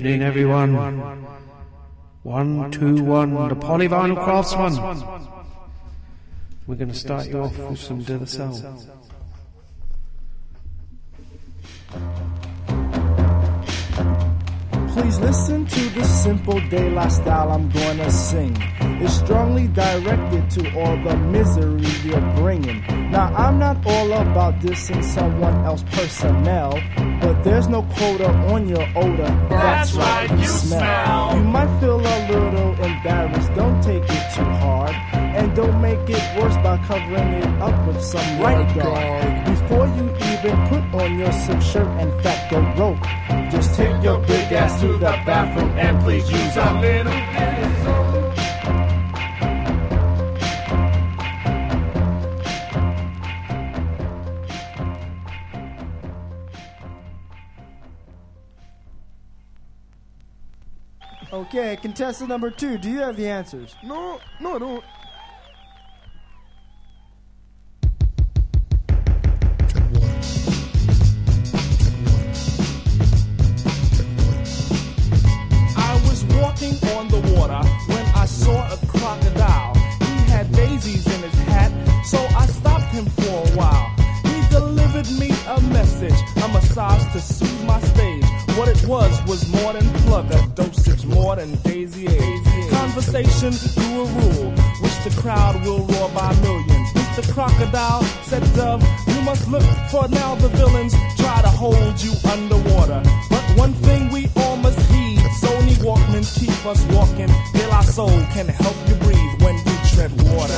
evening, everyone. 1, 2, 1, the Polyvinyl Craftsman. We're going to start you off with some De La Soul. Please listen to the simple De La style I'm gonna sing. It's strongly directed to all the misery you're bringing. Now I'm not all about dissing someone else's personnel, but there's no quota on your odor. That's right, you smell. You might feel a little embarrassed, don't take it too hard. And don't make it worse by covering it up with some right guard. Before you even put on your silk shirt and fat goat rope, just take your big ass to the bathroom and please use a little Okay, contestant number 2, do you have the answers? No, I don't. I was walking on the water when I saw a crocodile. He had daisies in his hat, so I stopped him for a while. He delivered me a message, a massage to soothe my stage. What it was more than plug, a dosage more than daisy age. Conversation grew a rule, which the crowd will roar by millions. Mr. Crocodile said, Dove, you must look for now the villains try to hold you underwater. But one thing we all must heed, Sony Walkmans keep us walking. De La Soul can help you breathe when you tread water.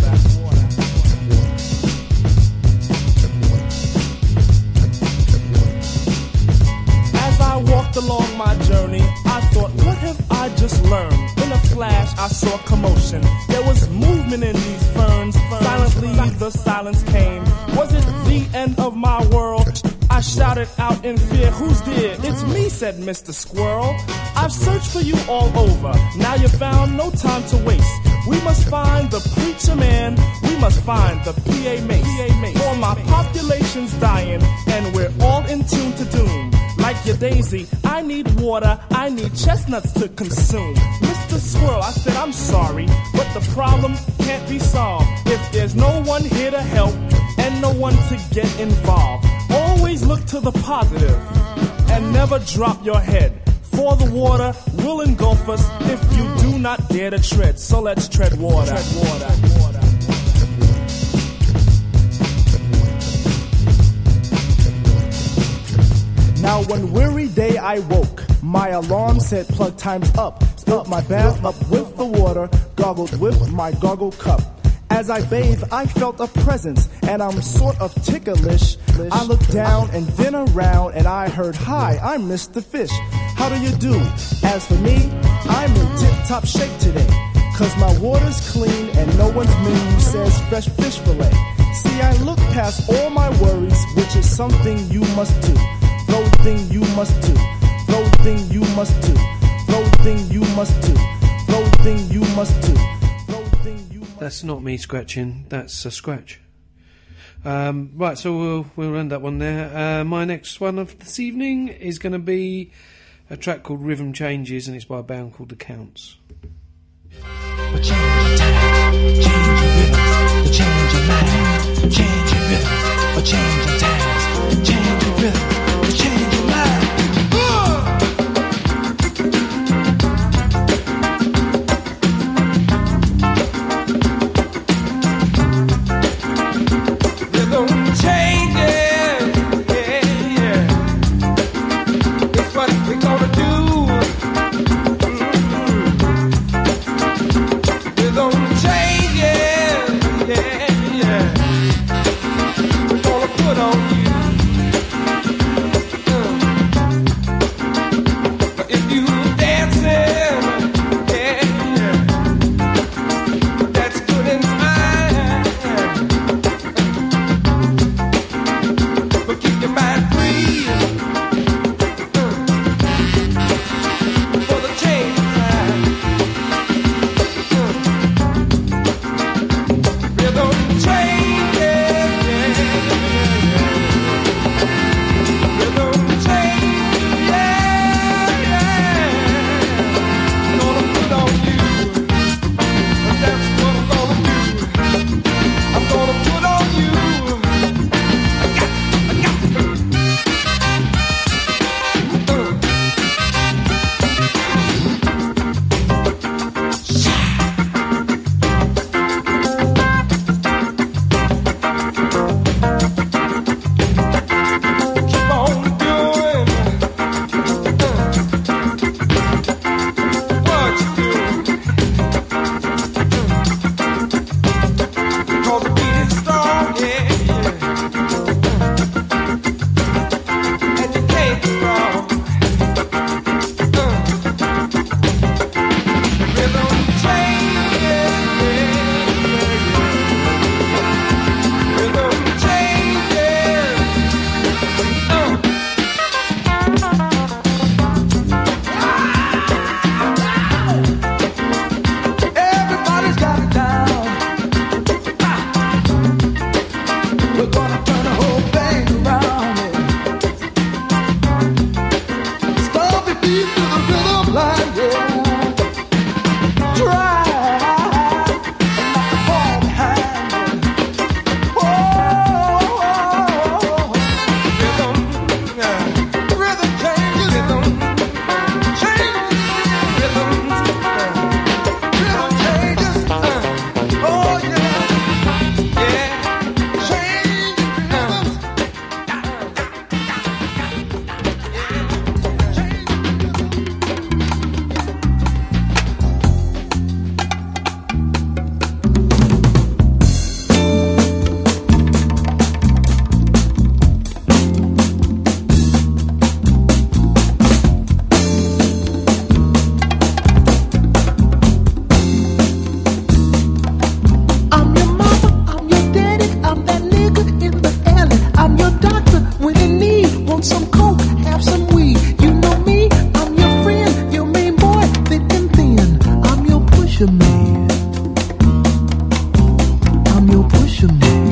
As I walked along my journey, I thought, what have I just learned? In a flash, I saw commotion. There was movement in these ferns. Silently, the silence came. Was it the end of my world? I shouted out in fear, who's there? It's me, said Mr. Squirrel. I've searched for you all over. Now you're found, no time to waste. We must find the preacher man. We must find the PA mace. For my population's dying, and we're all in tune to doom. Like your daisy, I need water, I need chestnuts to consume. Mr. Squirrel, I said I'm sorry, but the problem can't be solved if there's no one here to help and no one to get involved. Always look to the positive and never drop your head. For the water will engulf us if you do not dare to tread. So let's tread water. Now one weary day I woke. My alarm said plug time's up. Filled my bath up with the water, gargled with my gargle cup. As I bathed, I felt a presence, and I'm sort of ticklish. I looked down and then around, and I heard, hi, I'm Mr. Fish. How do you do? As for me, I'm in tip-top shape today. Cause my water's clean, and no one's menu says fresh fish fillet. See, I look past all my worries, which is something you must do. Those things you must do. Those things you must do. Those things you must do. Those things you must do. That's not me scratching, that's a scratch. Right, so we'll end that one there. My next one of this evening is going to be a track called Rhythm Changes, and it's by a band called The Counts. Change your time, change your rhythm, change your mind, change your rhythm, change your times, change your rhythm, change your mind. We're gonna put on you pusher man. I'm your pusher man.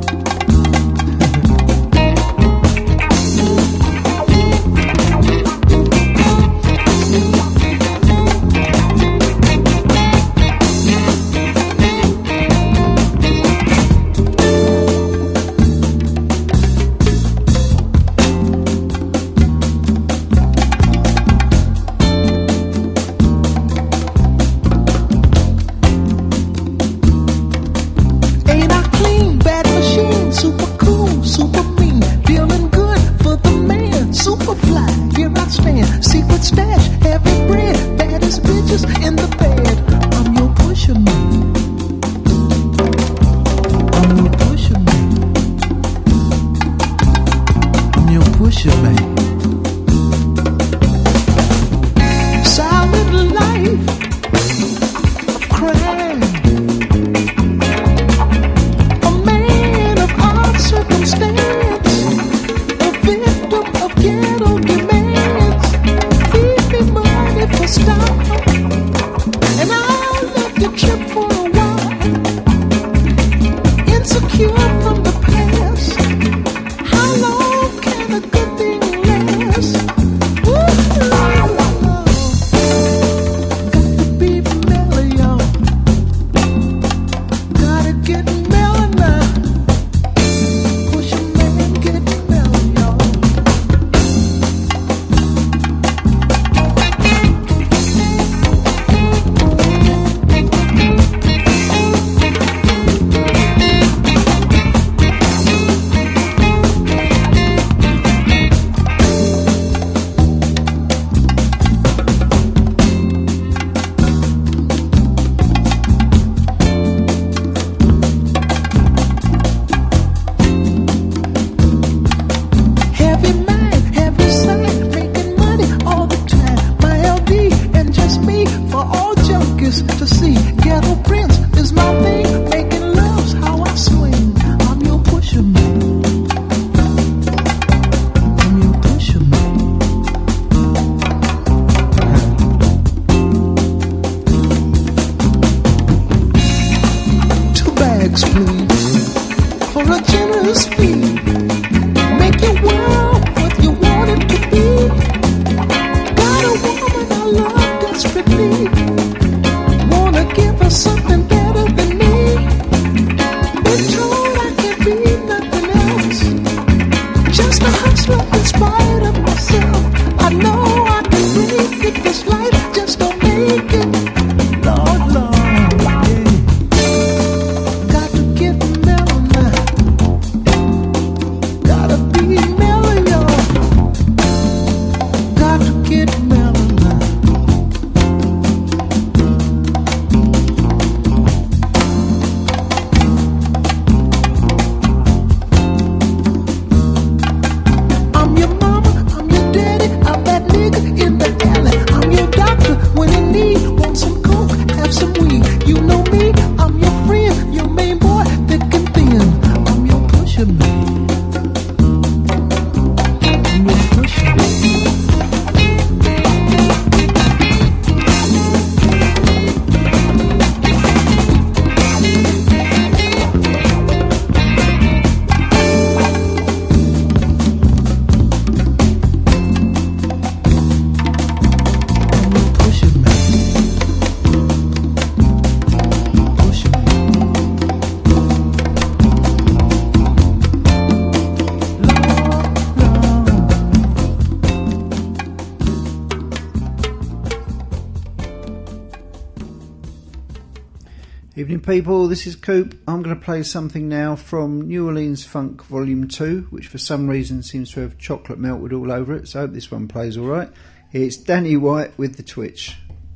Evening people, this is Coop. I'm going to play something now from New Orleans Funk Volume 2, which for some reason seems to have chocolate melted all over it, so I hope this one plays alright. It's Danny White with The Twitch.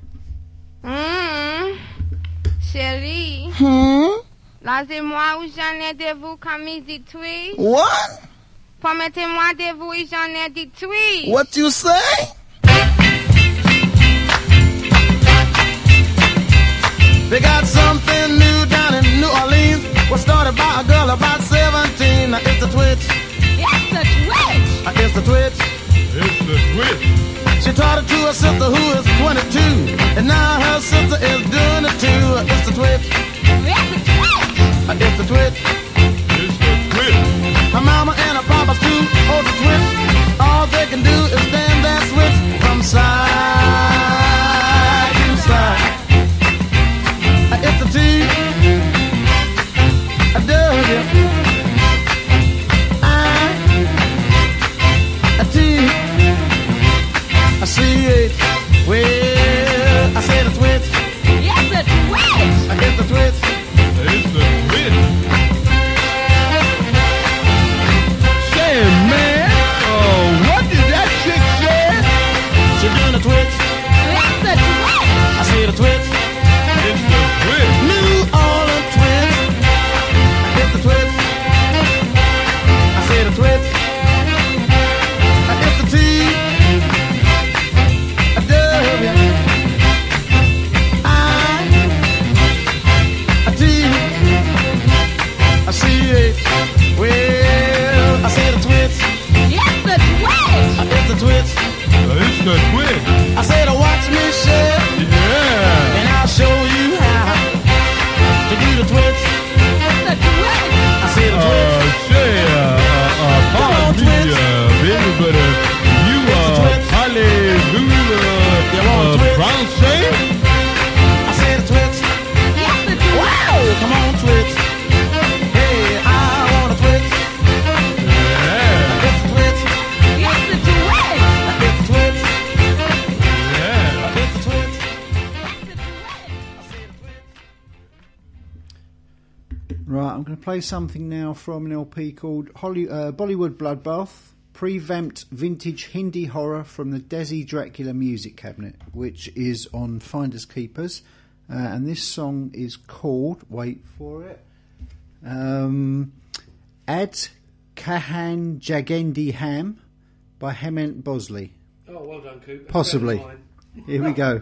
Chérie. Laissez-moi où j'en ai de vous comme il dit Twitch. What? Permettez-moi de vous où j'en ai dit Twitch. What you say? They got something new down in New Orleans. Was started by a girl about 17. Now it's the Twitch. It's the Twitch. It's the Twitch. It's the Twitch. She taught it to her sister who is 22. And now her sister is doing it too. Right, I'm going to play something now from an LP called Bollywood Bloodbath, pre-vamped vintage Hindi horror from the Desi Dracula music cabinet, which is on Finders Keepers. And this song is called, wait for it, Ad Kahan Jagendi Ham by Hemant Bosley. Oh, well done, Coop. Possibly. Here we go.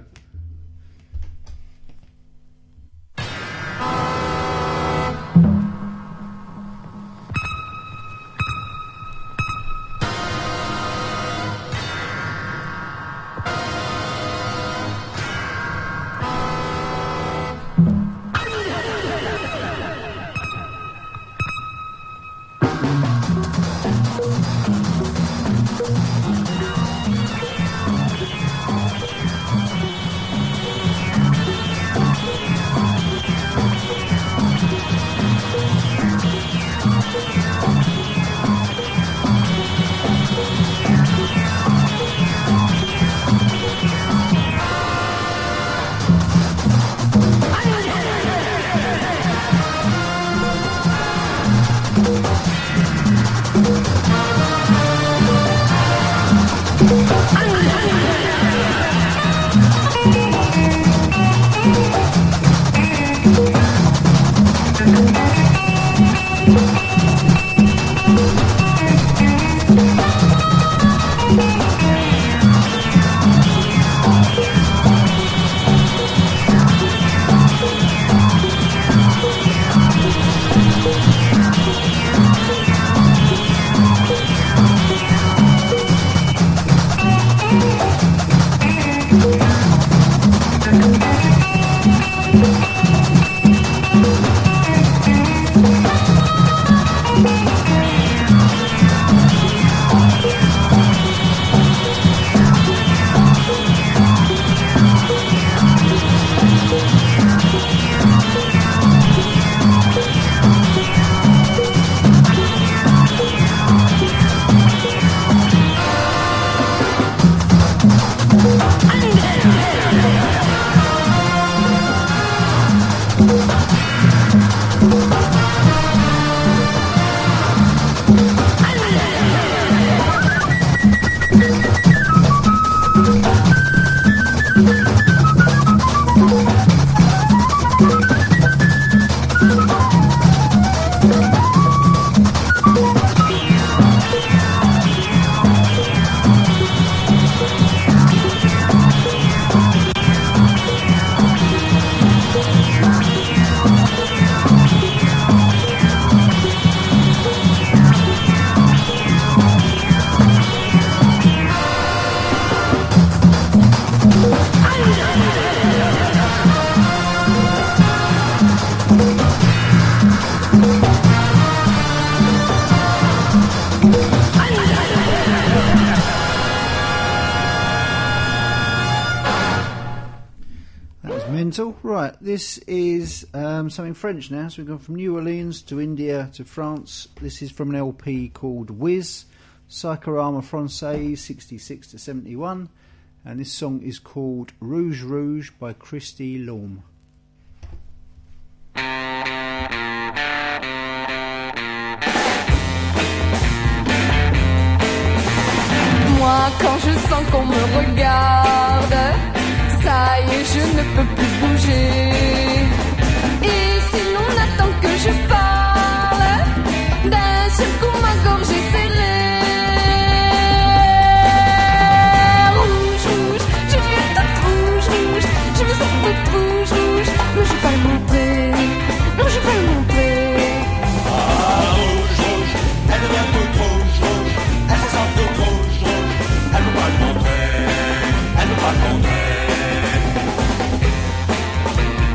Right, this is something French now. So we've gone from New Orleans to India to France. This is from an LP called Whiz, Psychorama Francais 66 to 71. And this song is called Rouge Rouge by Christy Lorme. Moi, quand je sens qu'on me regarde, ça y est, je ne peux plus bouger. Et si l'on attend que je parle, d'un seul coup ma gorge est serrée. Rouge, rouge, je veux toute rouge, rouge, je veux cette toute rouge, rouge. Non, je vais pas le montrer, non, je vais pas le montrer. Ah, rouge, rouge, elle devient toute rouge, rouge, elle se sent toute rouge, rouge, elle veut pas le montrer, elle veut pas le montrer.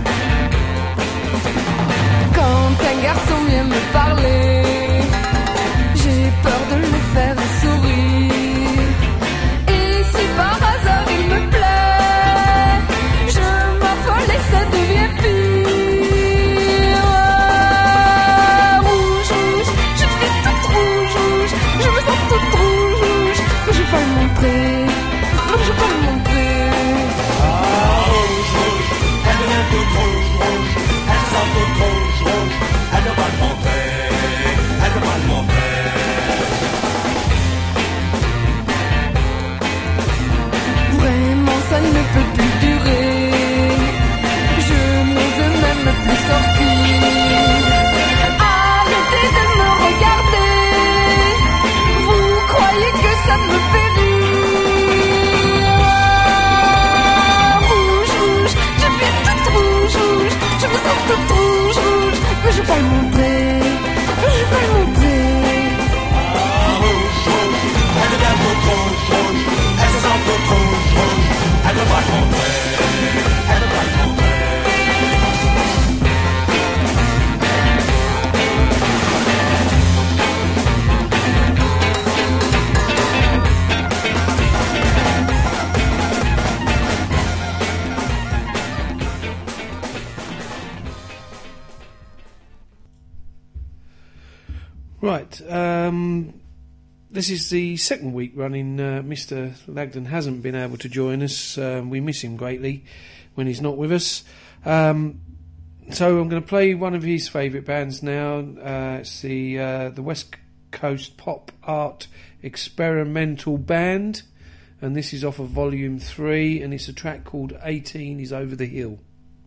Right, this is the second week running. Mr. Lagden hasn't been able to join us. We miss him greatly when he's not with us. So I'm going to play one of his favourite bands now. It's the West Coast Pop Art Experimental Band, and this is off of Volume 3, and it's a track called 18 is Over the Hill.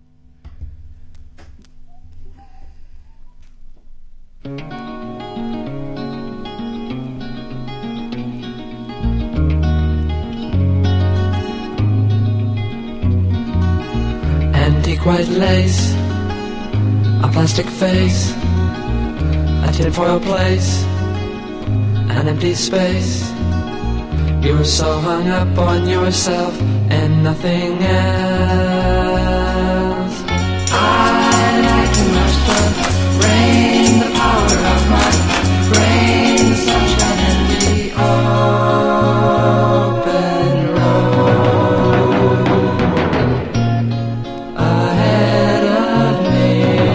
Antique white lace, a plastic face, a tinfoil place, an empty space. You were so hung up on yourself and nothing else. I like too much the rain, the power of my brain, the sunshine and the open road ahead of me.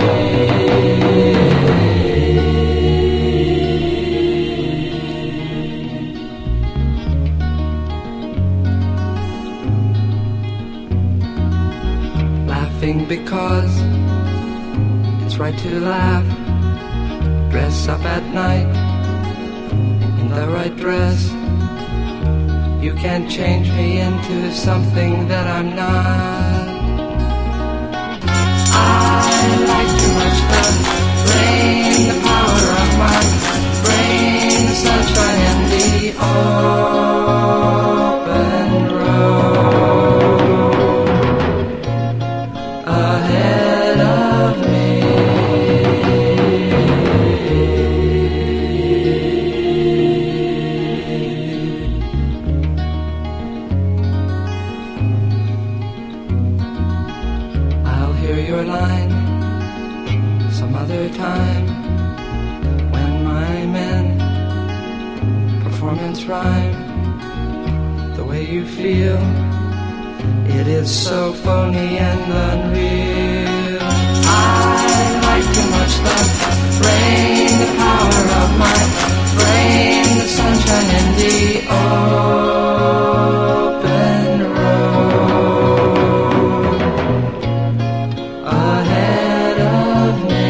Laughing because it's right to laugh. Dress up at night in the right dress. You can't change me into something that I'm not. I like too much the rain, the power of my brain, the sunshine and the open road ahead of me. I'll hear your line some other time when my men performance rhyme the way you feel. It is so phony and unreal. I like too much the rain, the power of my brain, the sunshine and the open road ahead of me.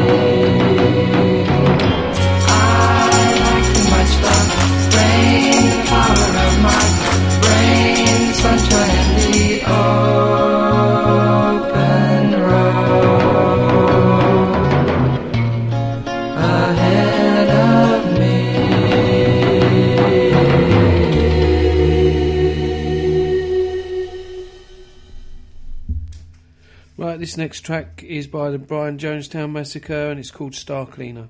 I like too much the rain, the power of my brain, the sunshine and the open road ahead of me. Right, this next track is by the Brian Jonestown Massacre, and it's called Star Cleaner.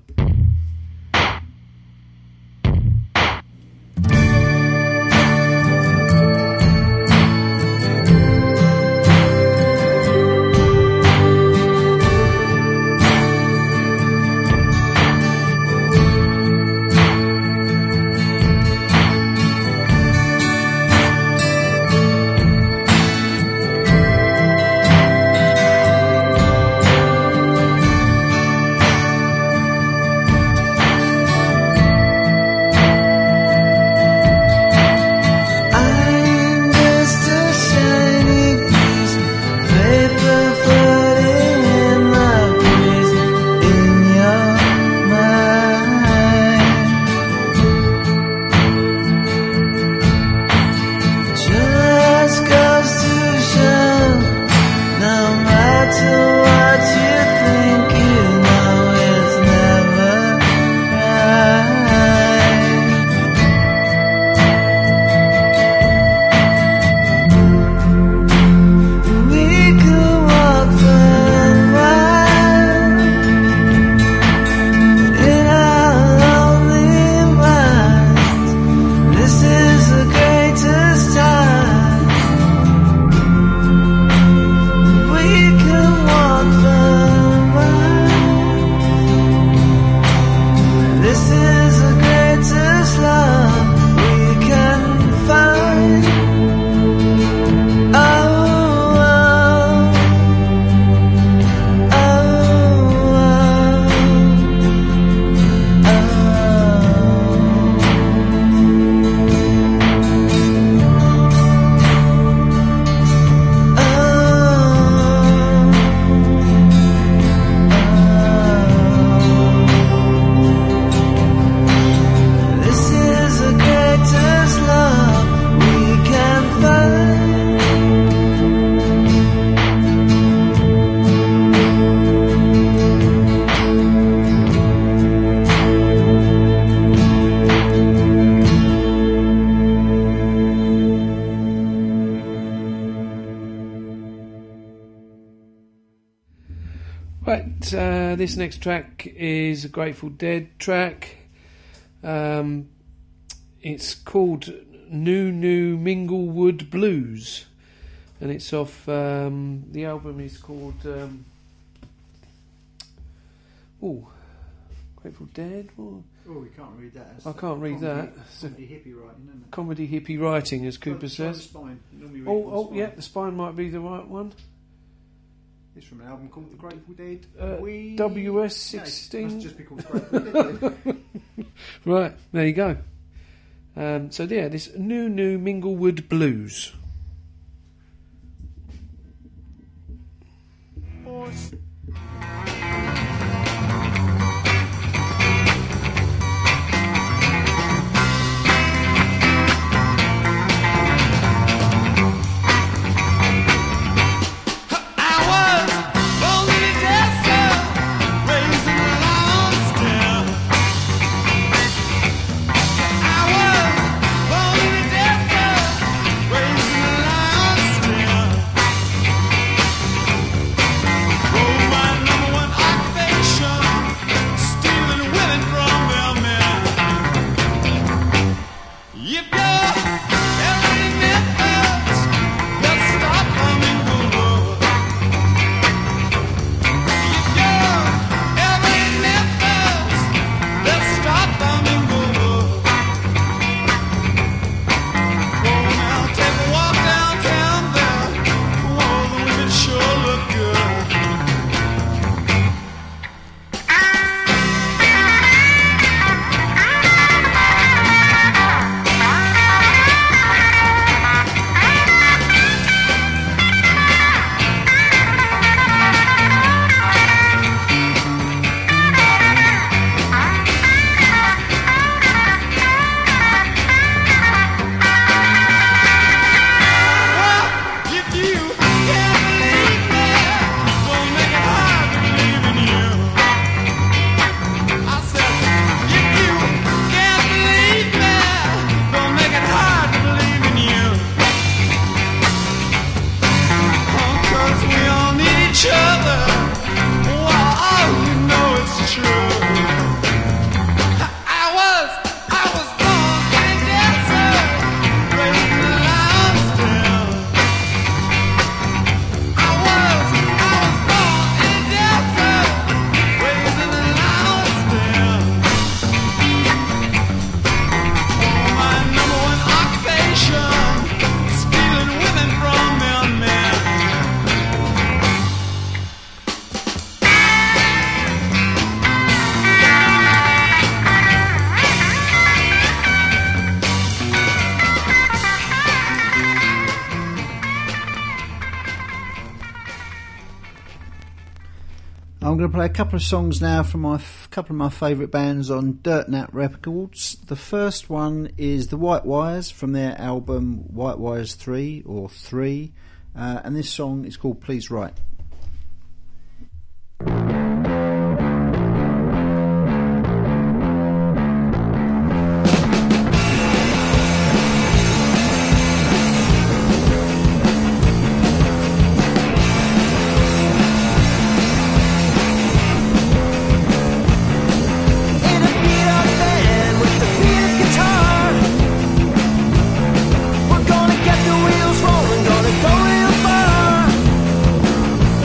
Right, this next track is a Grateful Dead track. It's called New Minglewood Blues, and it's off, the album is called, Grateful Dead? Oh, we can't read that. I can't read that. Comedy hippie writing, isn't it? Comedy hippie writing, as Cooper Try the says. spine. Yeah, the spine might be the right one. It's from an album called The Grateful Dead. WS16. No, it must just be called Grateful Dead. Right, there you go. So yeah, this New Minglewood Blues. I'm going to play a couple of songs now from couple of my favourite bands on Dirt Nap Records. The first one is the White Wires from their album White Wires 3 or 3, and this song is called Please Write. We're gonna get the wheels rolling, gonna go real far.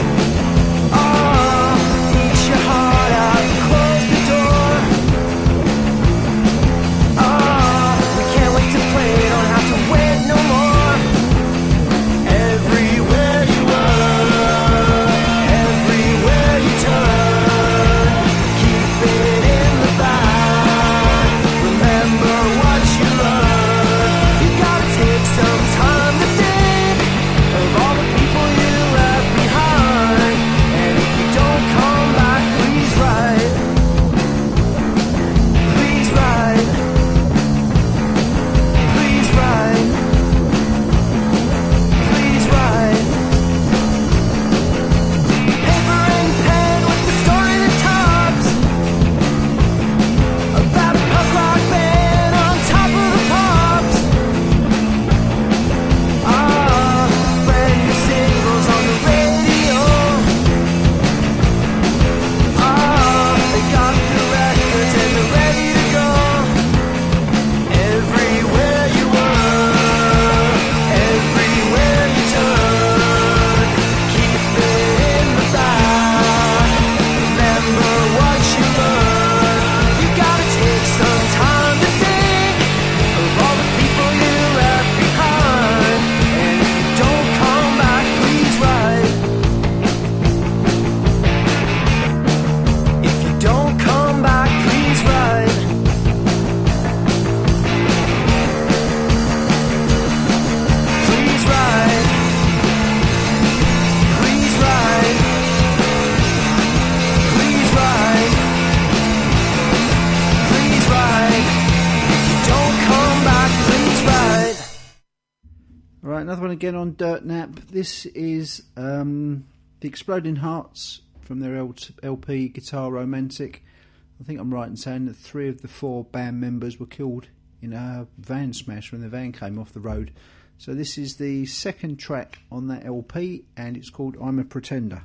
another one again on Dirt Nap. This is The Exploding Hearts from their LP Guitar Romantic. I think I'm right in saying that 3 of the 4 band members were killed in a van smash when the van came off the road. So this is the second track on that LP, and it's called I'm a Pretender.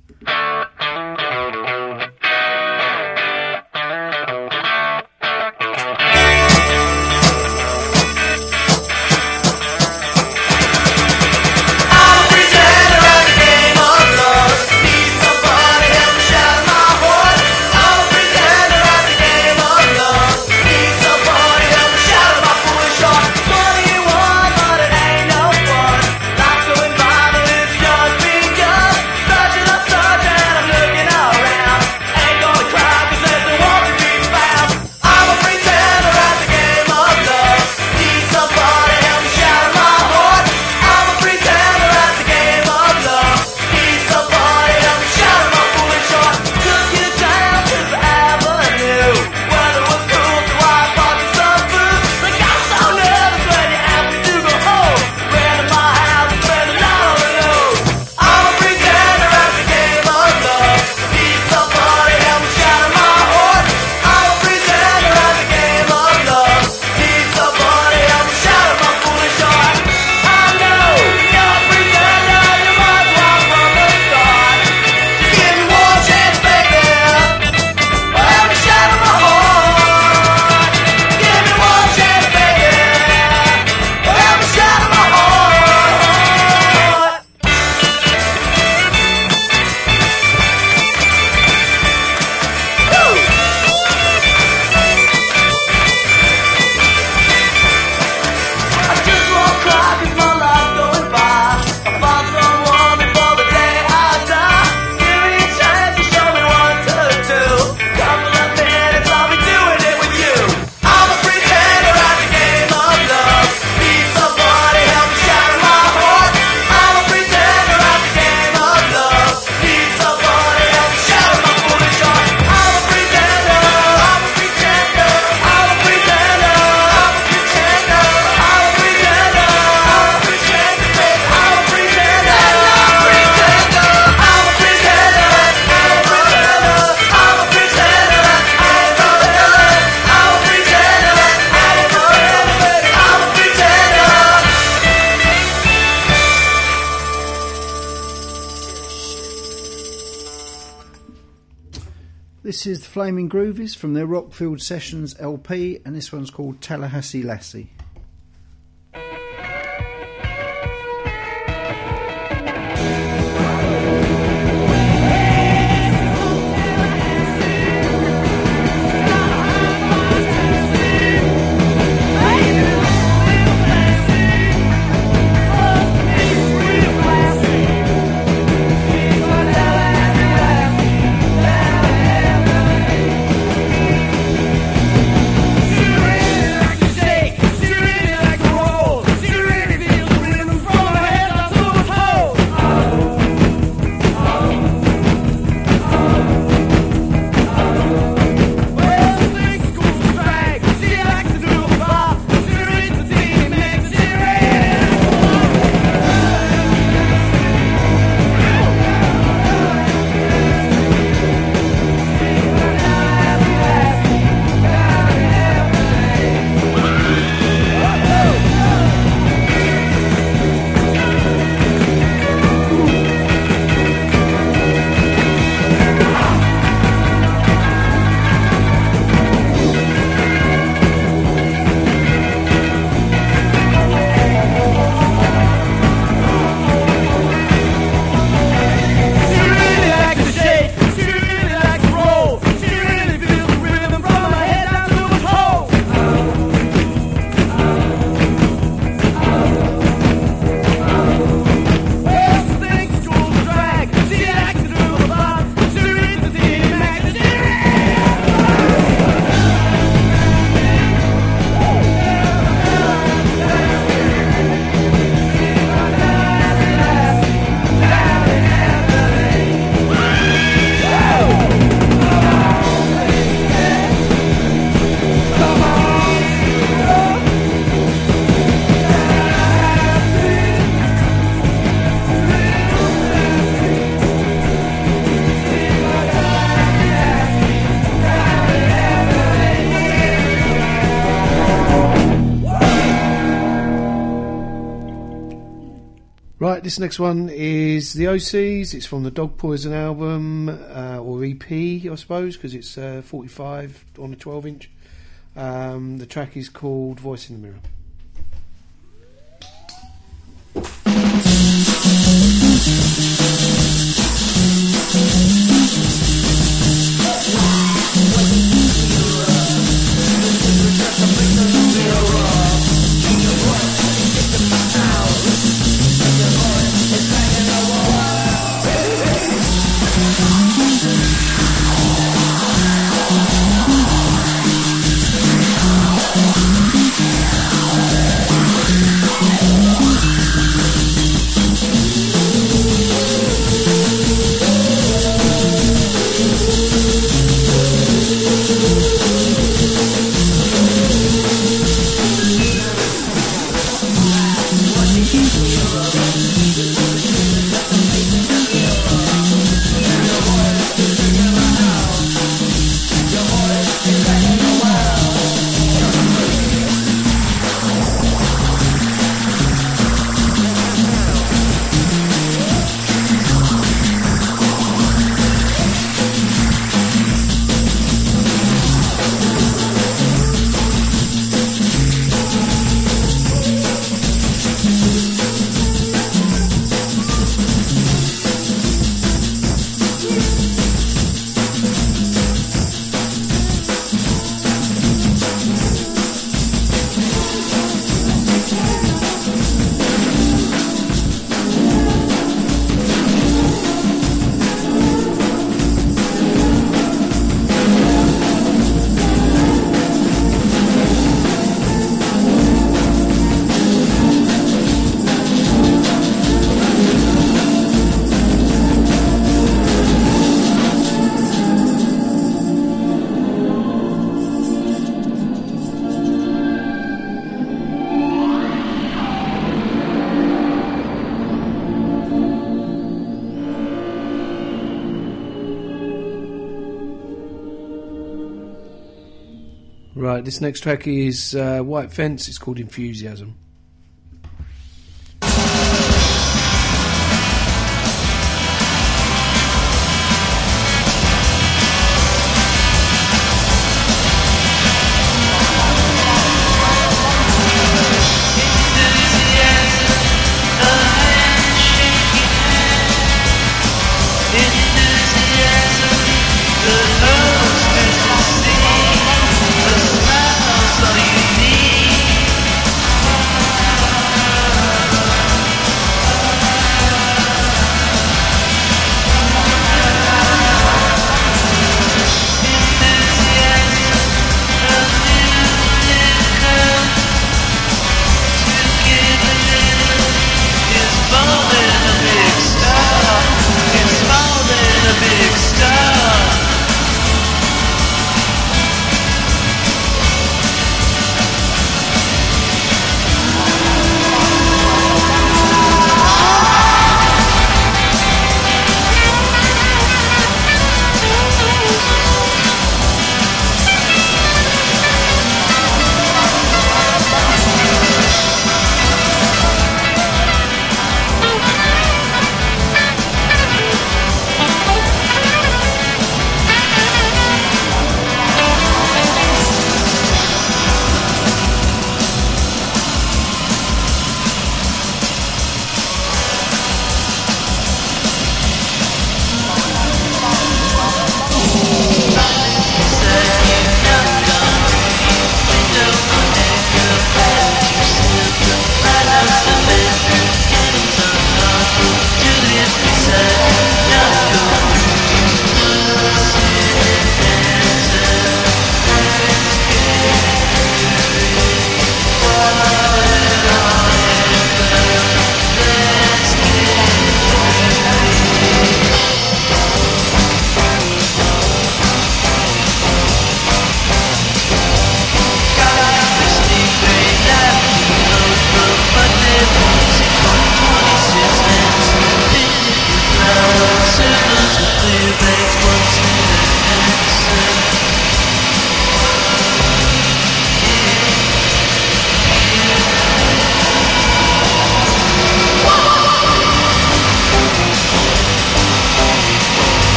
This is the Flaming Groovies from their Rockfield Sessions LP, and this one's called Tallahassee Lassie. Say this next one is the OCs. It's from the Dog Poison album, or EP, I suppose, because it's 45 on a 12-inch. The track is called Voice in the Mirror. Right, this next track is White Fence. It's called Enthusiasm. Enthusiasm,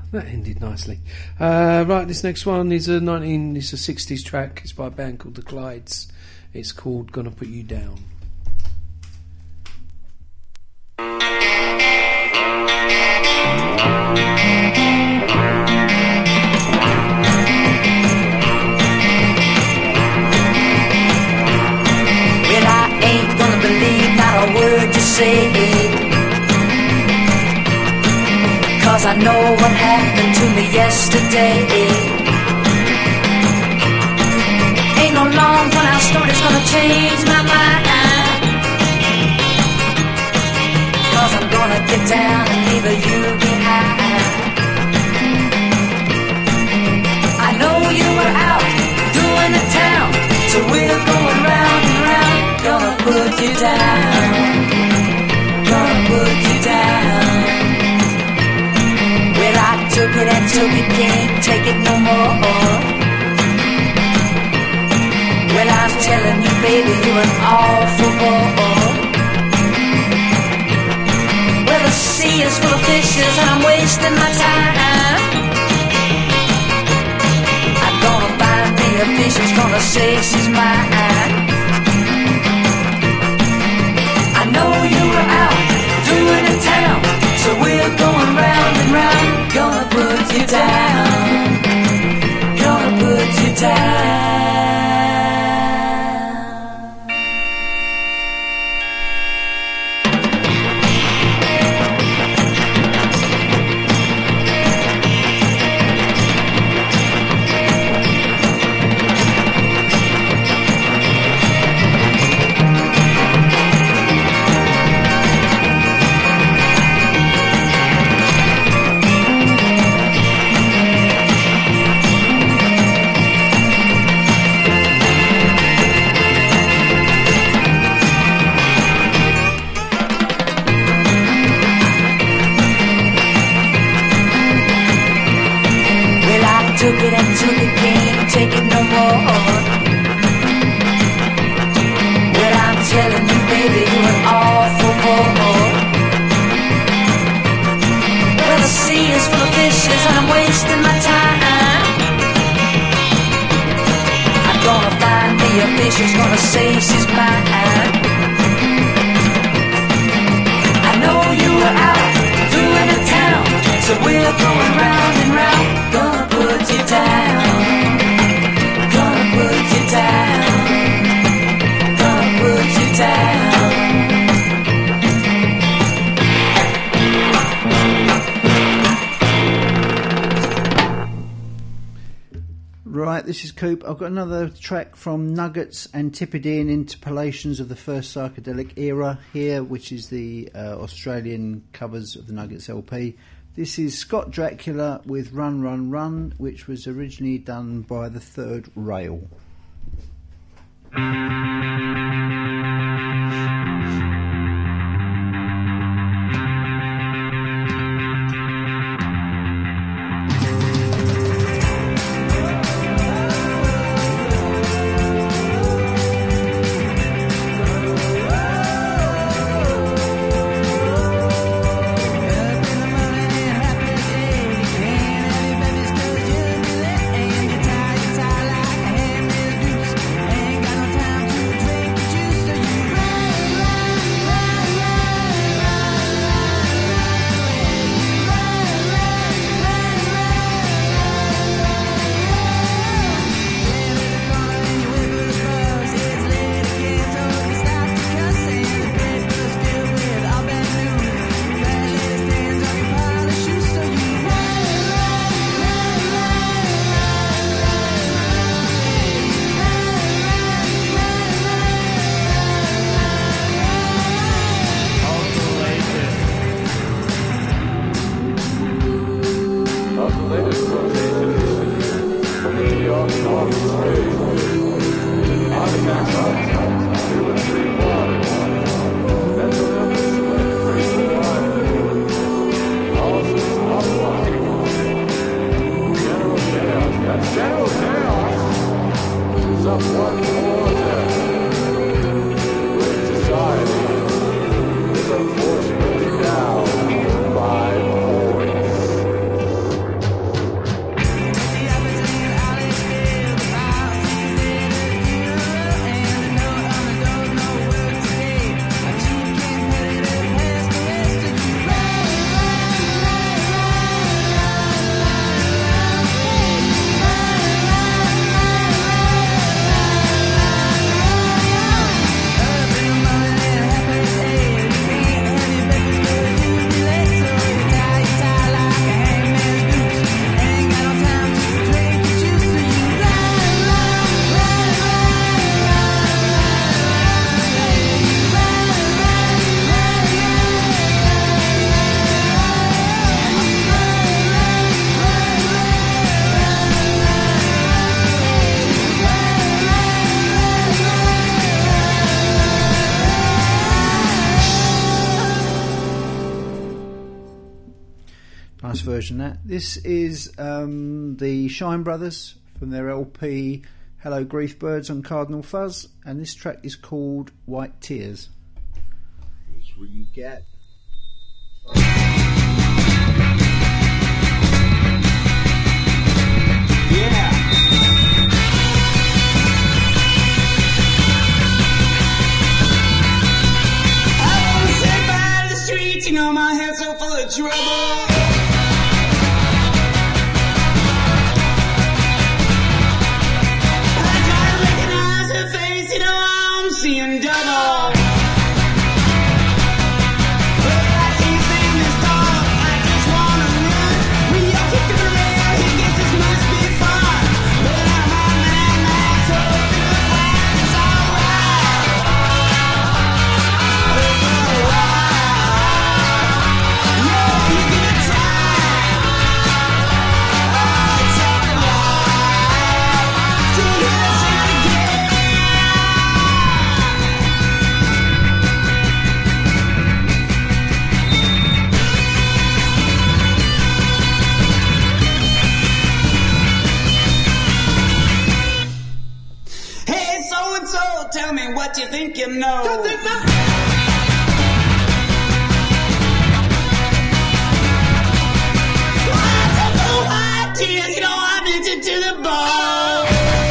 that ended nicely. Right, this next one is it's a 60s track. It's by a band called The Clydes. It's called Gonna Put You Down. Well, I ain't gonna believe not a word you say, 'cause I know what happened to me yesterday. Ain't no long drawn out story that's gonna change my mind, 'cause I'm gonna get down and leave you behind. I know you were out doing the town, so we're going round and round. Gonna put you down, gonna put you down. Well, I took it and took it, can't take it no more. Well, I'm telling you, baby, you're an awful boy. Well, the sea is full of fishes and I'm wasting my time. I'm gonna find me a fish who's gonna say she's mine. I know you were out doing the town, so we're going round and round. Gonna put you down, gonna put you down. Took it and took it, can't take it no more. Well, I'm telling you, baby, you're an awful boy. Well, the sea is full of fishes and I'm wasting my time. I'm gonna find me a fish who's gonna say she's mine. I know you were out doing the town, so we're going round and round. Gonna put you down, gonna put you down, gonna put you down. Right, this is Coop. I've got another track from Nuggets, Antipodean Interpolations of the First Psychedelic Era here, which is the Australian covers of the Nuggets LP. This is Scott Dracula with Run Run Run, which was originally done by the Third Rail. Ain't got no time to drink Nice version of that. This is the Shine Brothers from their LP Hello Grief Birds on Cardinal Fuzz, and this track is called White Tears. That's what you get. Yeah. I wanna step out of the streets, you know my head's so full of trouble. Seeing double. Tell me what you think you know. You think that? White tears, you know I'm into to the bone.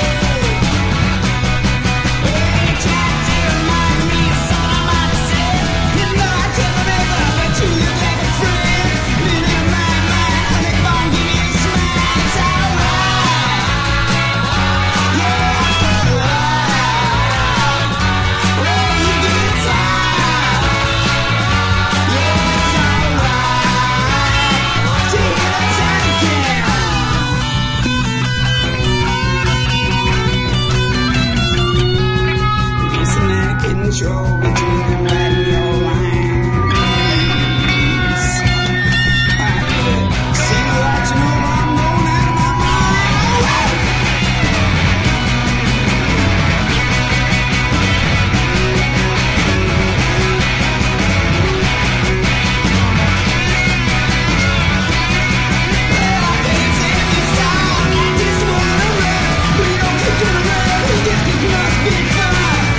Hey, try to remind me of something I might have said. You know I can't remember, but you look like a friend. Been in my mind, honey, bone, give me a smile. It's alright. Yeah, it's alright. Control between them and your lines. I need it. See what you know, I'm going out of my mind. I can't stand this time. I just wanna run. We don't keep doing around. We guess this must be fun.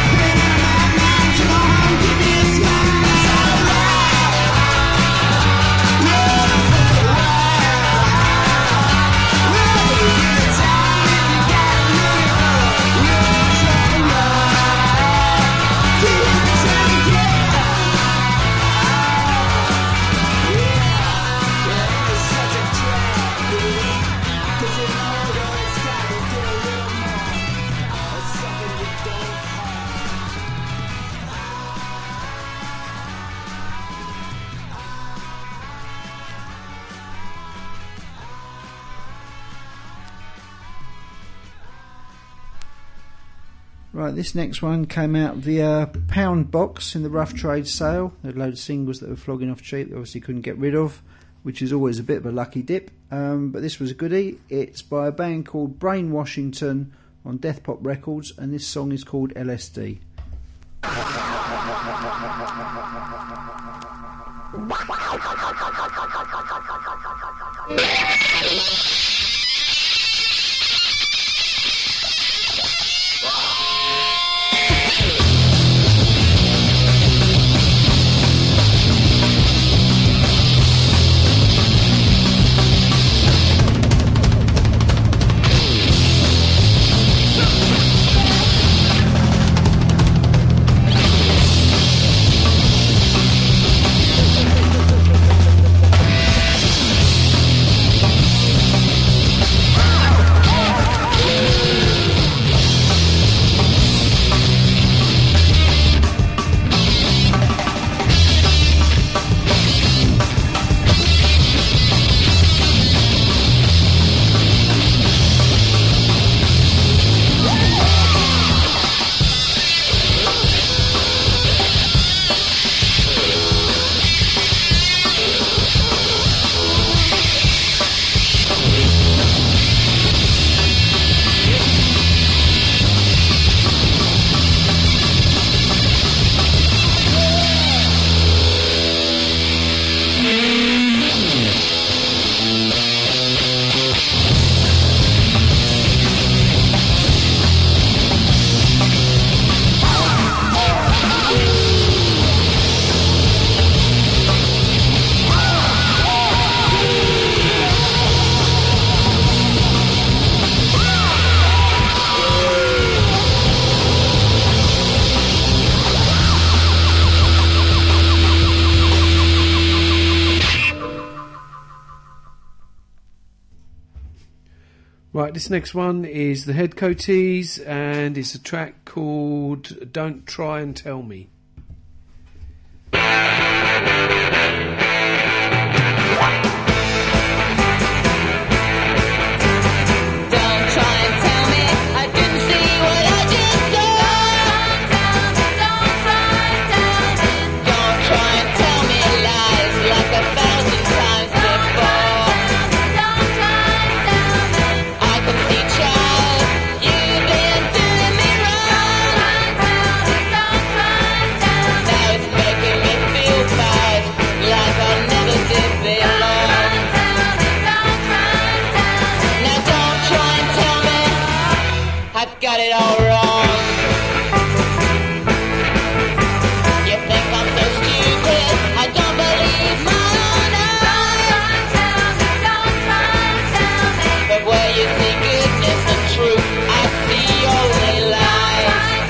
Right, this next one came out via Pound Box in the Rough Trade sale. They had a load of singles that were flogging off cheap, they obviously couldn't get rid of, which is always a bit of a lucky dip. But this was a goodie. It's by a band called Brain Washington on Death Pop Records, and this song is called LSD. Right, this next one is the Headcoaties, and it's a track called Don't Try and Tell Me. Got it all wrong. You think I'm so stupid? I don't believe my own eyes. But where you see goodness and truth, I see only lies.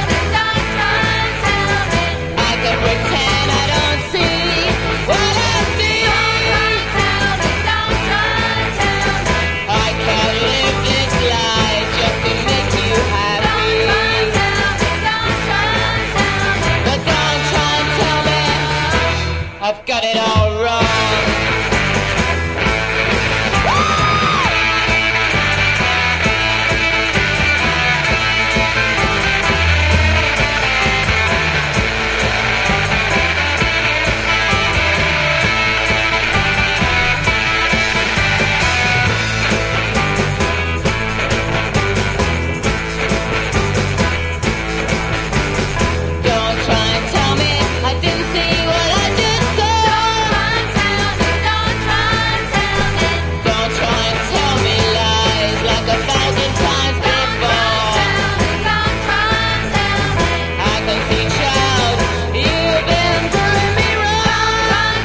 I can pretend I don't see what I see. I can't live this life just to make you happy. But don't try and tell me I've got it all wrong. Don't try and tell me I didn't see what I just saw. Don't try and tell me lies like 1,000 times before. I can see, child, you've been doing me wrong.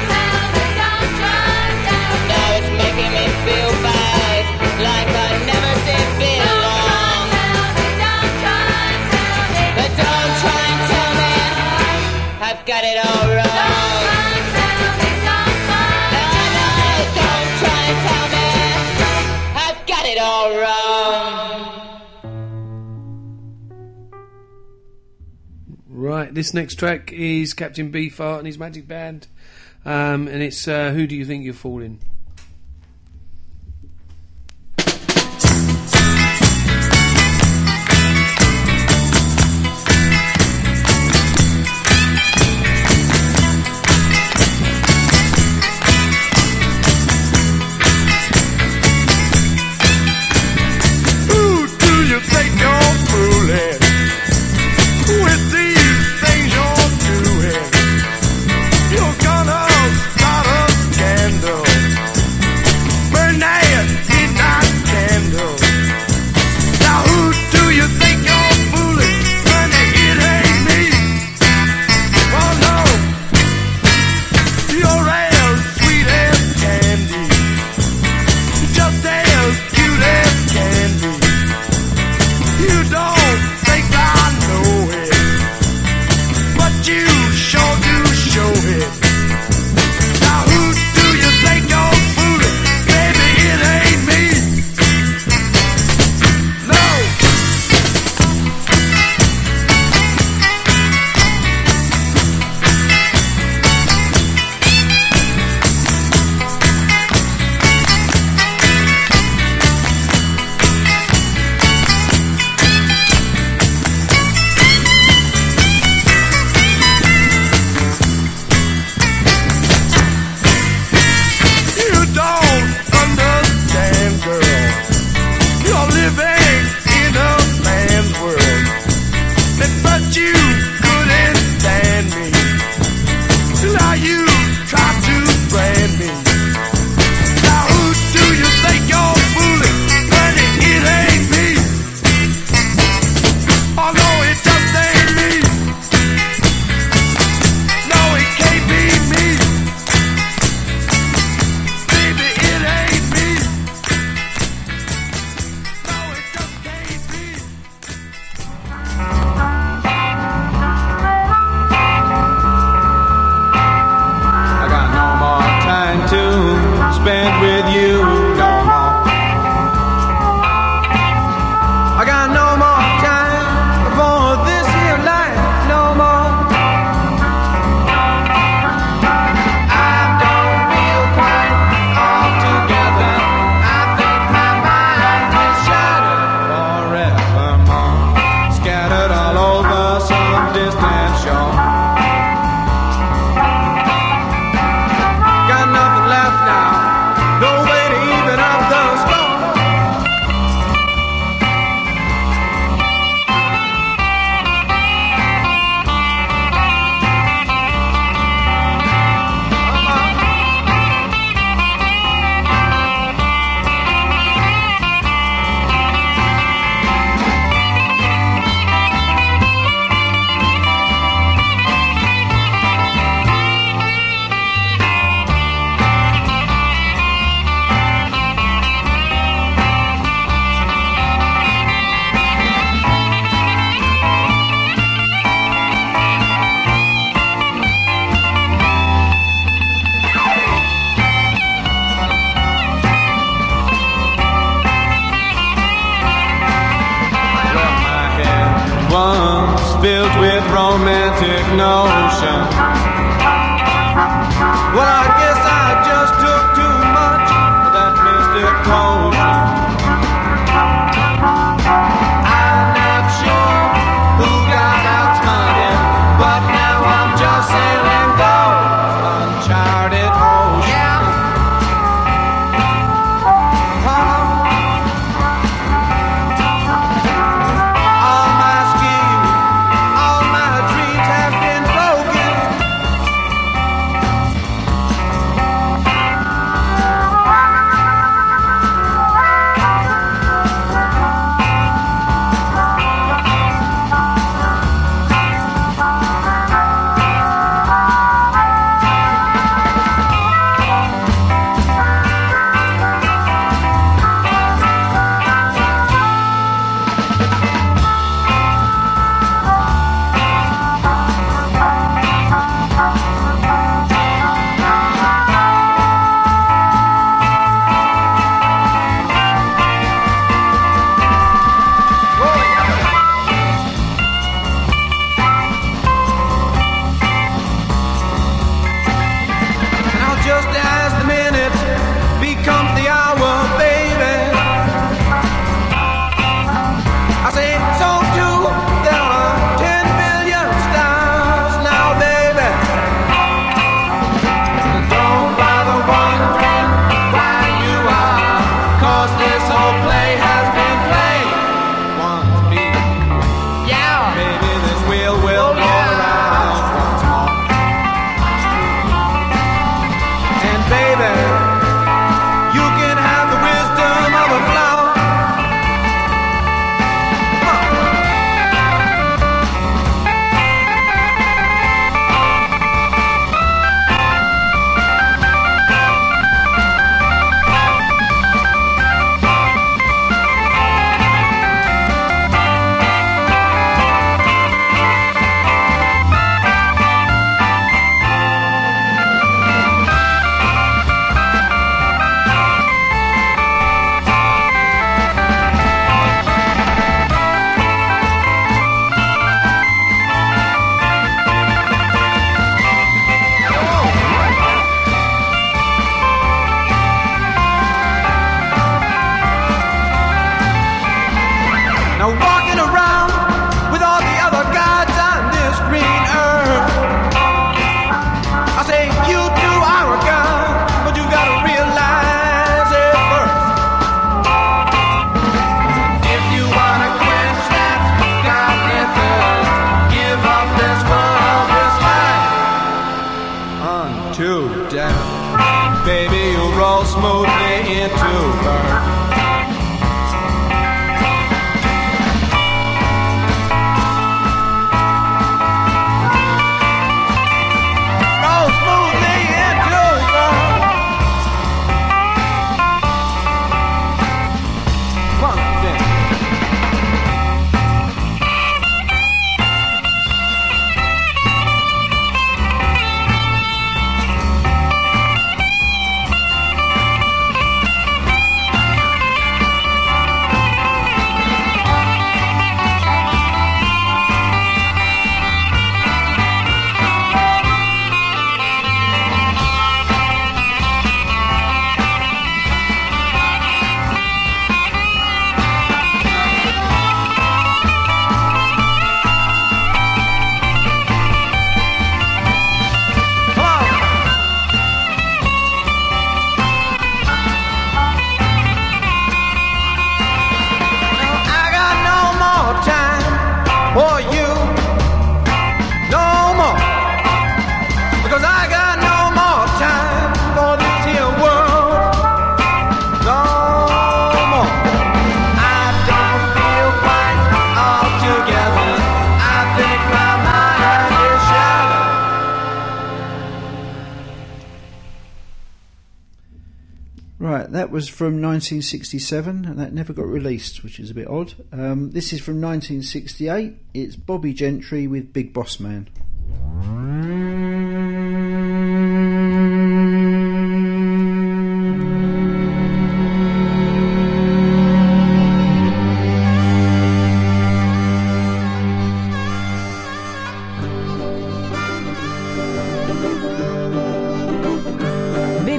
Now it's making me feel bad, like I never did belong. But don't try and tell me I've got it all wrong. No, don't try and tell me I've got it all wrong. Right, this next track is Captain Beefheart and his Magic Band, and it's Who Do You Think You're Fooling? Who do you think you're fooling with these things you're doing? You're gonna start a scandal. romantic notion. Well, I guess I just took too much of that mystic potion. I'm not sure who got outsmarted, but now I'm just sailing those uncharted oceans. All my schemes, all my dreams have been broken. Now just as the minute becomes the hour, baby, I say so too. There are 10 billion stars now, baby. Don't bother wondering why you are, 'cause this whole play has been played once before. Yeah, baby, this wheel will go around once more. And baby, you can have the wisdom of a flower. Now walking around with all the other gods on this green earth, I say you too are a god, but you gotta realize it first. If you wanna quench that godly thirst, give up this world, this life unto death. Baby, you'll roll smoothly into birth. Roll smoothly into birth. Come on, then. I got no more time for you, no more, because I got no more time for this here world, no more. I don't feel quite all together. I think my mind is shattered. Right, that was from 1967, and that never got released, which is a bit odd. This is from 1968. It's Bobby Gentry with Big Boss Man.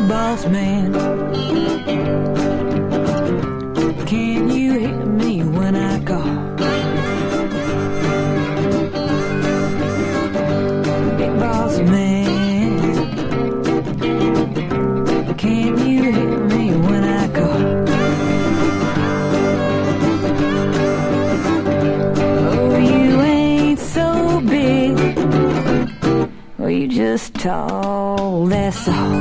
boss man. Can you hear me when I call? Big boss man, can you hear me when I call? Oh, you ain't so big, well, you just tall, that's all.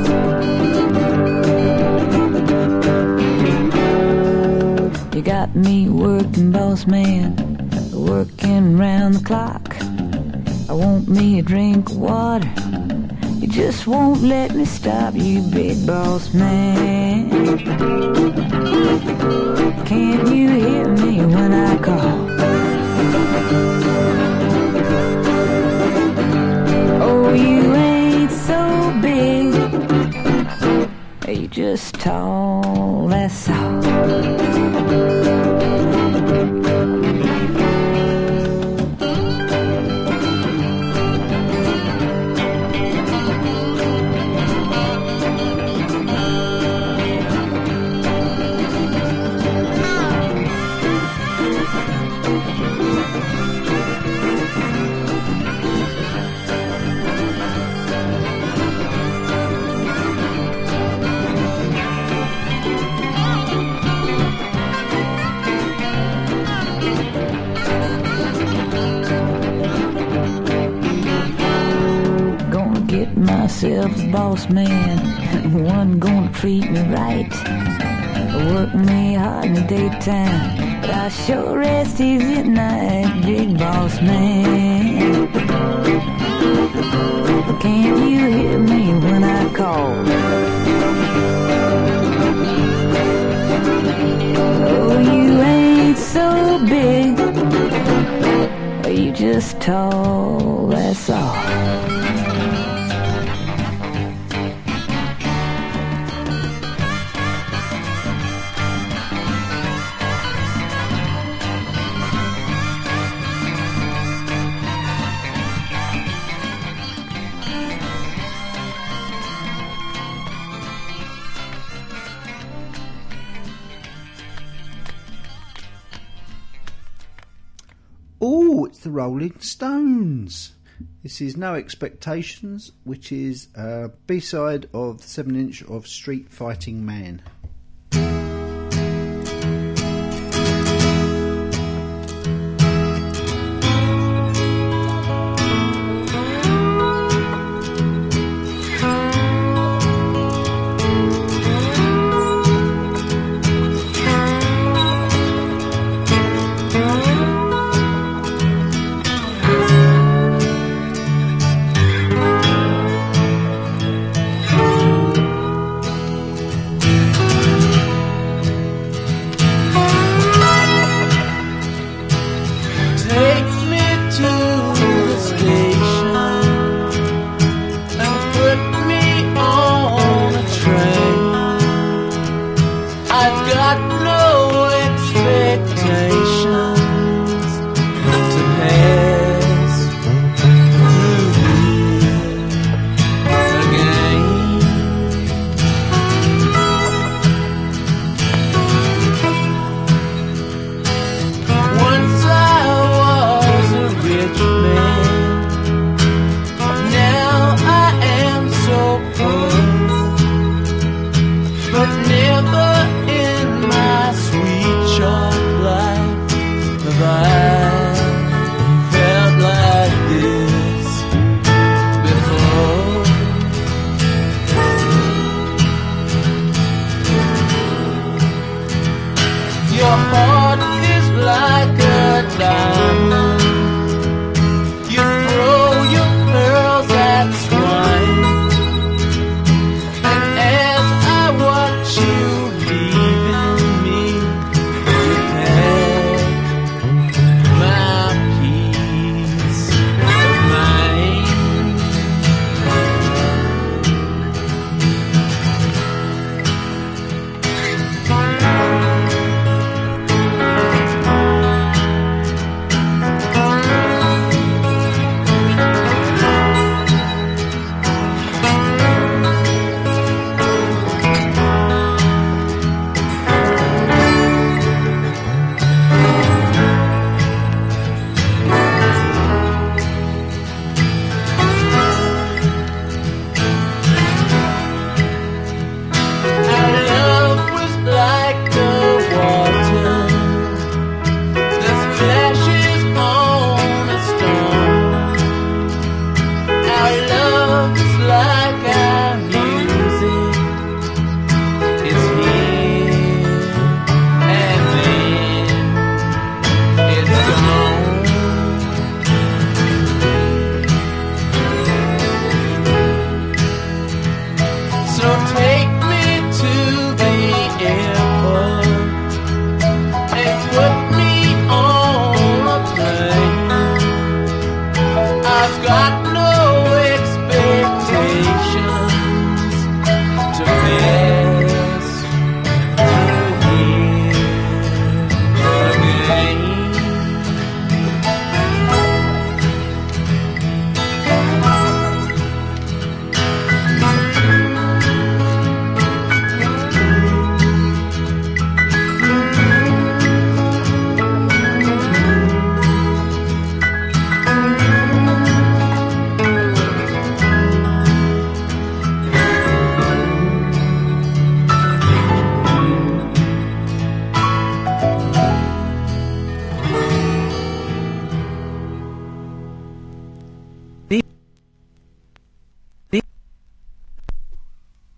You got me working, boss man, working round the clock. I want me a drink of water, you just won't let me stop, you big boss man. Can't you hear me when I call? Oh, you ain't so big, you just tall, that's all. Myself a boss man, one gonna treat me right, work me hard in the daytime, but I sure rest easy at night, big boss man. Can't you hear me when I call? Oh, you ain't so big, you just tall, that's all. Oh, it's the Rolling Stones. This is No Expectations, which is a B-side of the 7-inch of Street Fighting Man.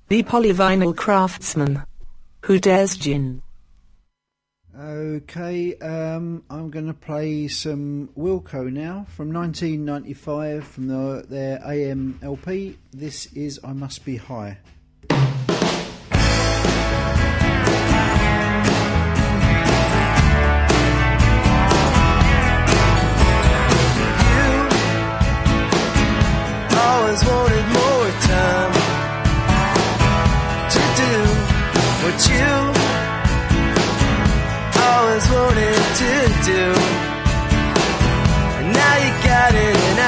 The Polyvinyl Craftsman. Who Dares Gin? Okay, I'm going to play some Wilco now from 1995 from their AM LP. This is I Must Be High. Always wanted more time to do what you always wanted to do, and now you got it, and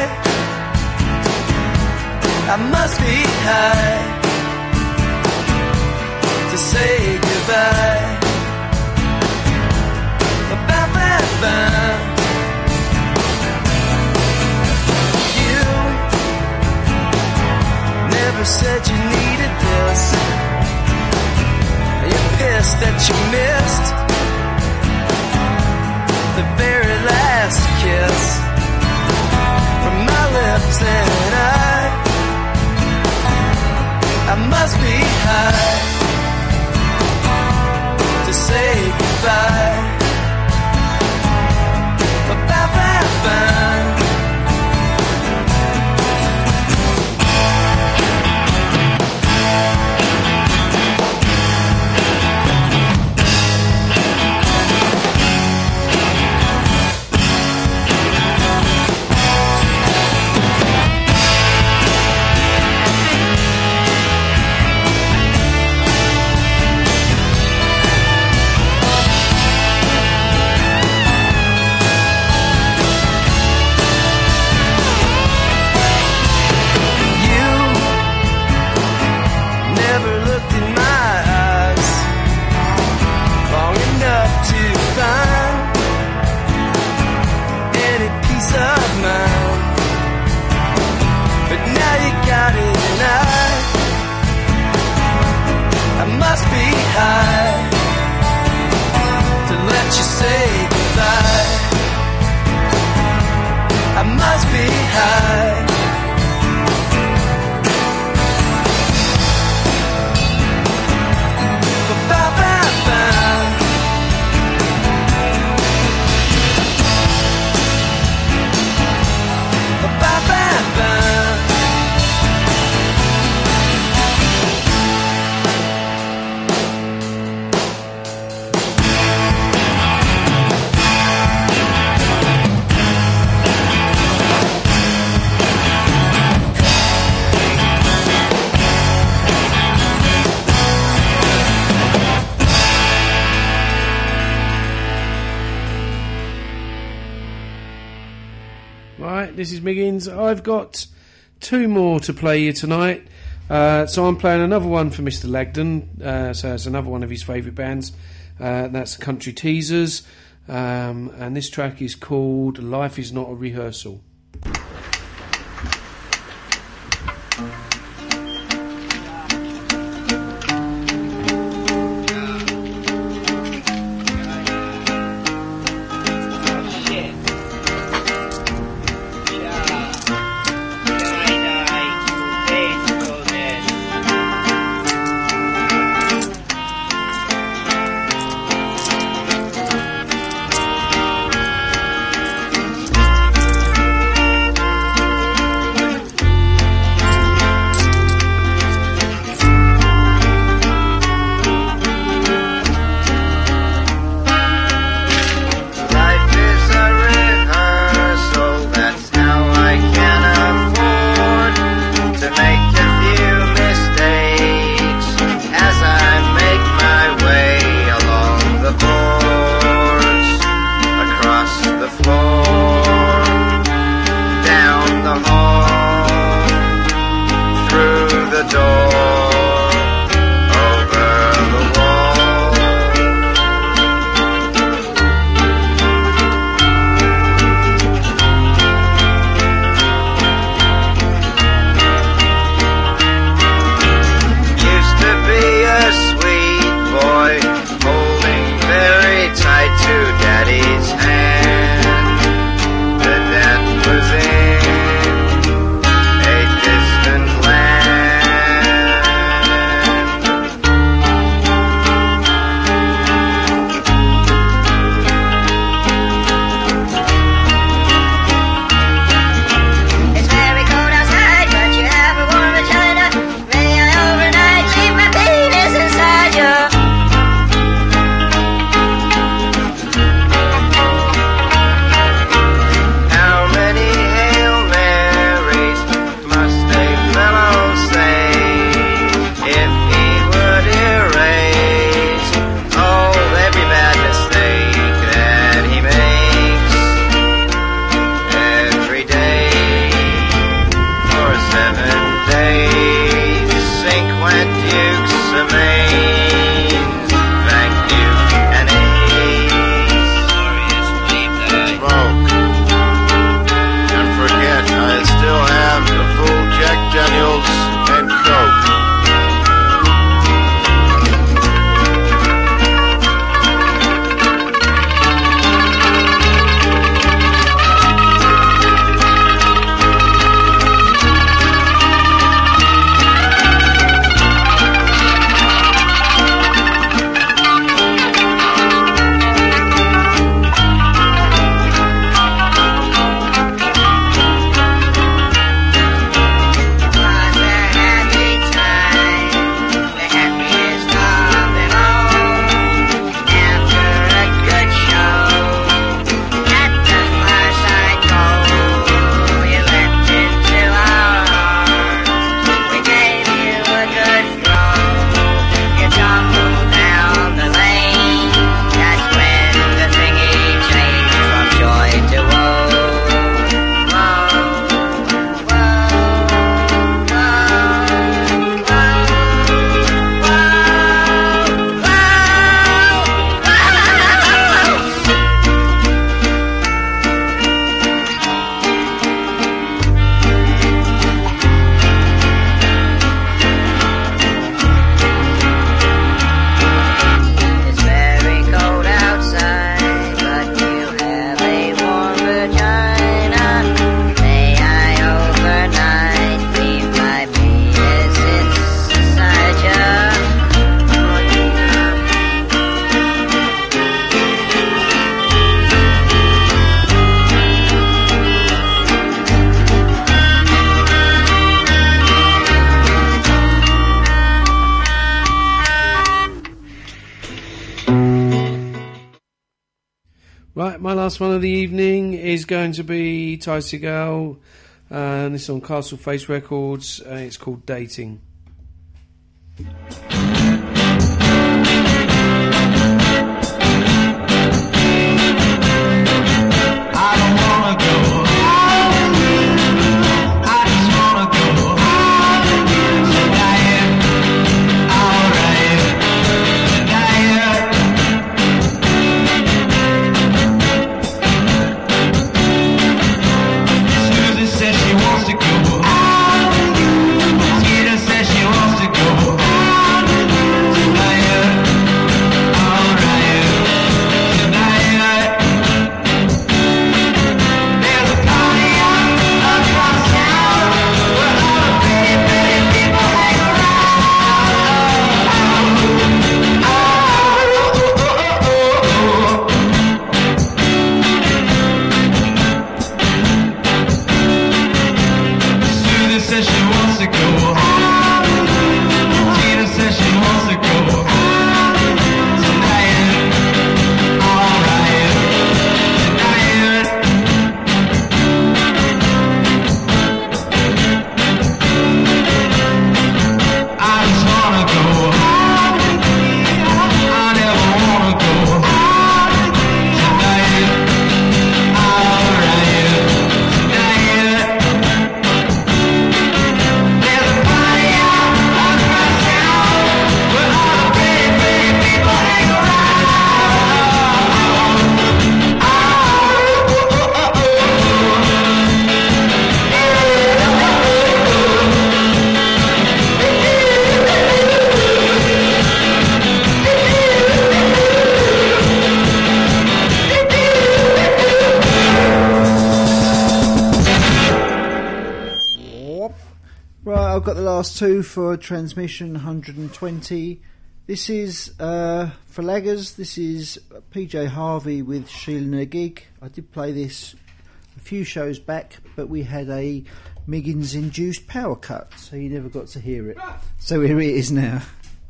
I must be high to say goodbye. Ba-ba-ba-ba. Never said you needed this. You're pissed that you missed the very last kiss from my lips, and I must be high to say goodbye. Ba-ba-ba-ba. This is Miggins. I've got two more to play you tonight. So I'm playing another one for Mr. Lagden. So it's another one of his favourite bands. That's the Country Teasers. And this track is called Life Is Not a Rehearsal. remains vacuous and smoke and forget I still have the full Jack Daniels and Coke. Right, my last one of the evening is going to be Ty Segall, and this is on Castle Face Records. It's called Dating. I've got the last two for transmission 120. This is for Laggers. This is PJ Harvey with Sheila Nagig. I did play this a few shows back, but we had a Miggins induced power cut, so you never got to hear it. So here it is now.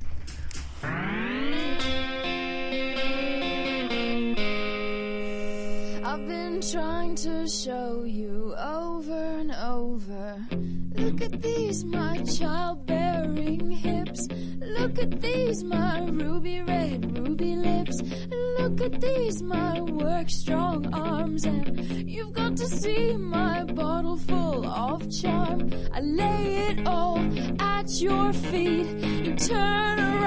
I've been trying to show you over and over. Look at these, my childbearing hips. Look at these, my ruby red, ruby lips. Look at these, my work-strong arms. And you've got to see my bottle full of charm. I lay it all at your feet. You turn around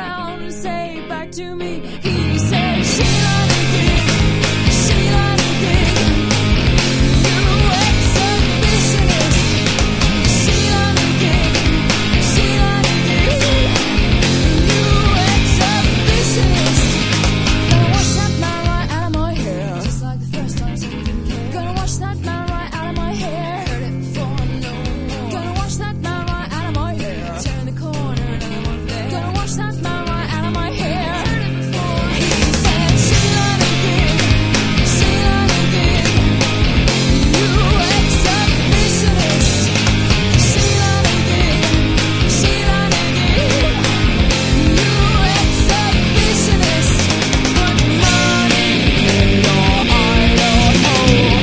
come say back to me. He said, Sheila Dick, Sheila Dick, you exhibitionist. Sheila Dick, Sheila Dick, you exhibitionist. Gonna wash that man right out of my hair, just like the first time something came. Gonna wash that man right out of my hair. Heard it before, no more. Gonna wash that man right out of my hair. Turn the corner, another one there. Gonna wash that man right out of my hair. Heard it before. He said, Sheila Dick, Sheila Dick, you exhibitionist. Sheila Dick, Sheila Dick, you exhibitionist. Put money in your idol hole.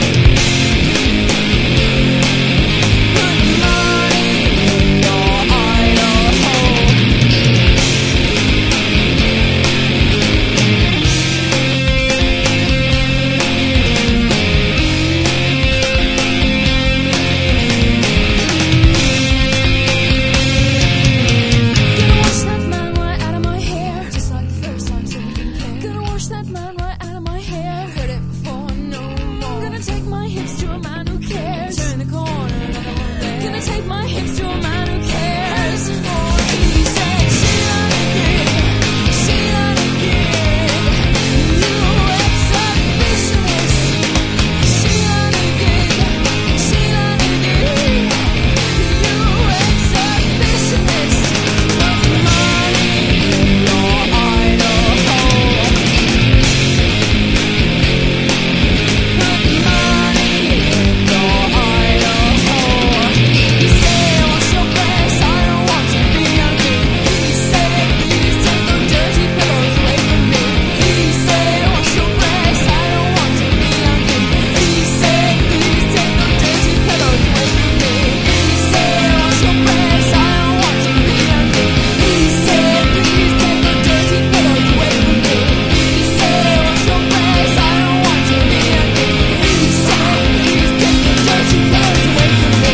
Put money in your idol hole. Gonna wash that man right out of my hair, just like the first time something came. Gonna wash that man right out of my hair. Heard it before, no more. Gonna take my hips to a man who cares. Turn the corner, another one there. Gonna take my hips to a man who cares. He said, Sheila Dick, Sheila Dick, you exhibitionist. Sheila Dick, Sheila Dick, you exhibitionist. Put money in your idol hole. Put money in your idol hole. He said, wash your breasts, I don't want to be ugly. He said, please take the dirty pillows away from me. He said, wash your breasts, I don't want to be ugly. He said, please take the dirty pillows away from me. He said, wash your breasts, I don't want to be ugly. He said, please take the dirty pillows away from me. He said, wash your breasts, I don't want to be ugly. He said, please take the dirty pillows away from me.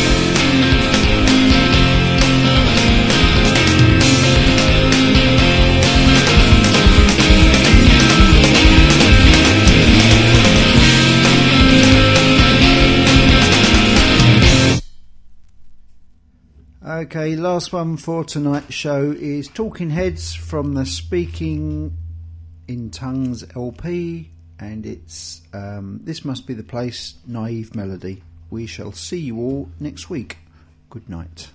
Okay, last one for tonight's show is Talking Heads from the Speaking in Tongues LP, and it's This Must Be the Place, Naive Melody. We shall see you all next week. Good night.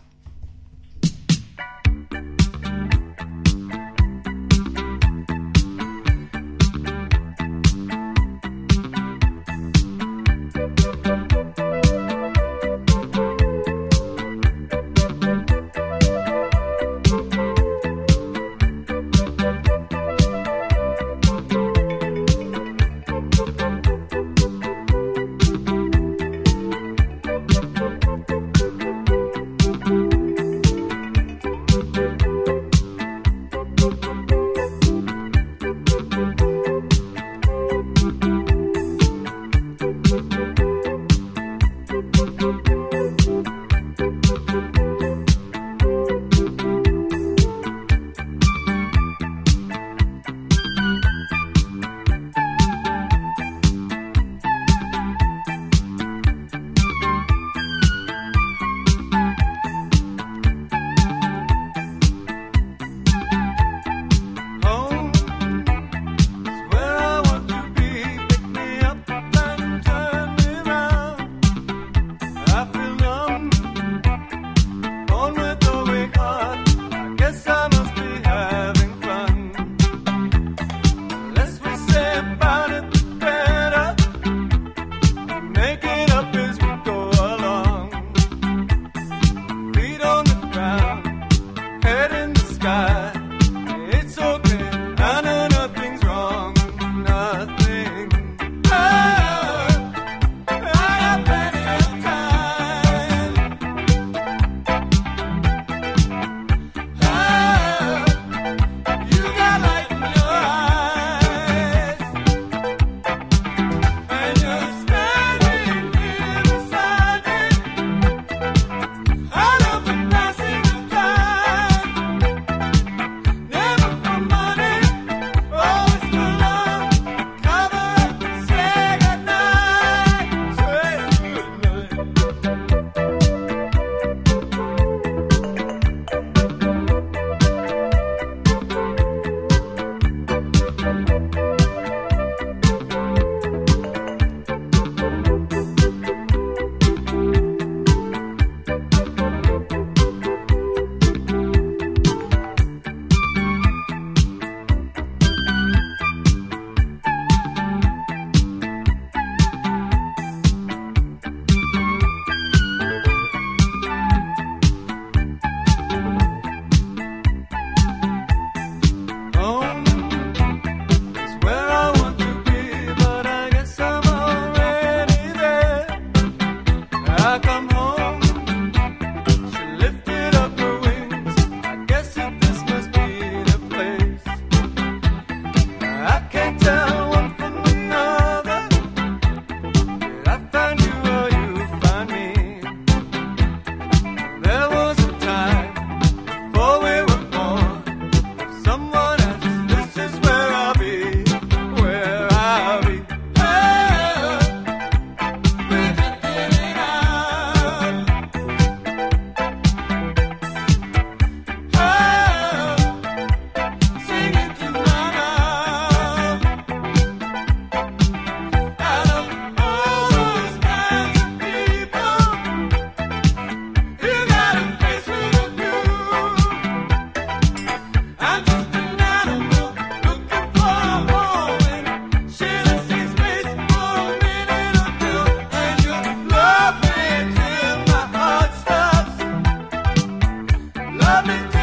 Thank love me.